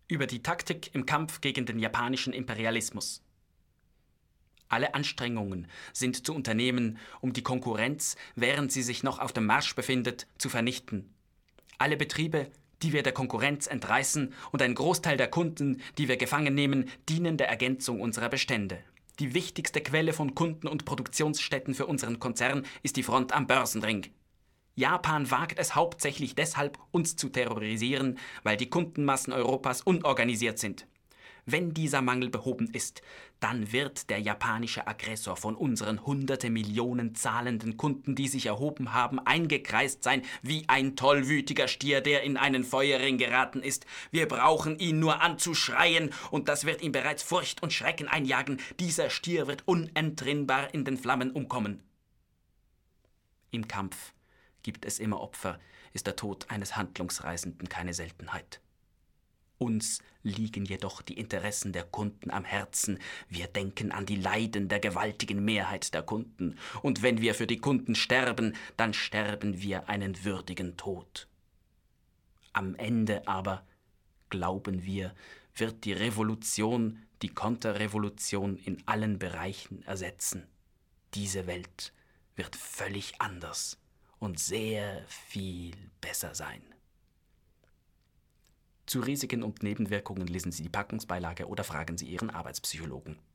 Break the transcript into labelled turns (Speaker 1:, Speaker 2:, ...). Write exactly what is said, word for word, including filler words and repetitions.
Speaker 1: Über die Taktik im Kampf gegen den japanischen Imperialismus. Alle Anstrengungen sind zu unternehmen, um die Konkurrenz, während sie sich noch auf dem Marsch befindet, zu vernichten. Alle Betriebe, die wir der Konkurrenz entreißen, und ein Großteil der Kunden, die wir gefangen nehmen, dienen der Ergänzung unserer Bestände. Die wichtigste Quelle von Kunden und Produktionsstätten für unseren Konzern ist die Front am Börsenring. Japan wagt es hauptsächlich deshalb, uns zu terrorisieren, weil die Kundenmassen Europas unorganisiert sind. Wenn dieser Mangel behoben ist, dann wird der japanische Aggressor von unseren hunderte Millionen zahlenden Kunden, die sich erhoben haben, eingekreist sein wie ein tollwütiger Stier, der in einen Feuerring geraten ist. Wir brauchen ihn nur anzuschreien, und das wird ihm bereits Furcht und Schrecken einjagen. Dieser Stier wird unentrinnbar in den Flammen umkommen. Im Kampf gibt es immer Opfer, ist der Tod eines Handlungsreisenden keine Seltenheit. Uns liegen jedoch die Interessen der Kunden am Herzen. Wir denken an die Leiden der gewaltigen Mehrheit der Kunden. Und wenn wir für die Kunden sterben, dann sterben wir einen würdigen Tod. Am Ende aber, glauben wir, wird die Revolution die Konterrevolution in allen Bereichen ersetzen. Diese Welt wird völlig anders und sehr viel besser sein. Zu Risiken und Nebenwirkungen lesen Sie die Packungsbeilage oder fragen Sie Ihren Arbeitspsychologen.